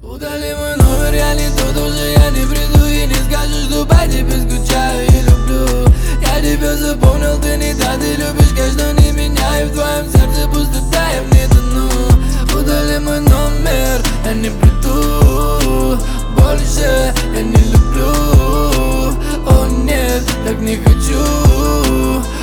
Удали мой номер, я не тот уже, я не приду и не скажу, что по тебе скучаю и люблю. Я тебя запомнил, ты не та, ты любишь, конечно, не меня, и в твоем сердце пустота, я мне тону. Удали мой номер, я не приду больше, я не люблю. О нет, так не хочу.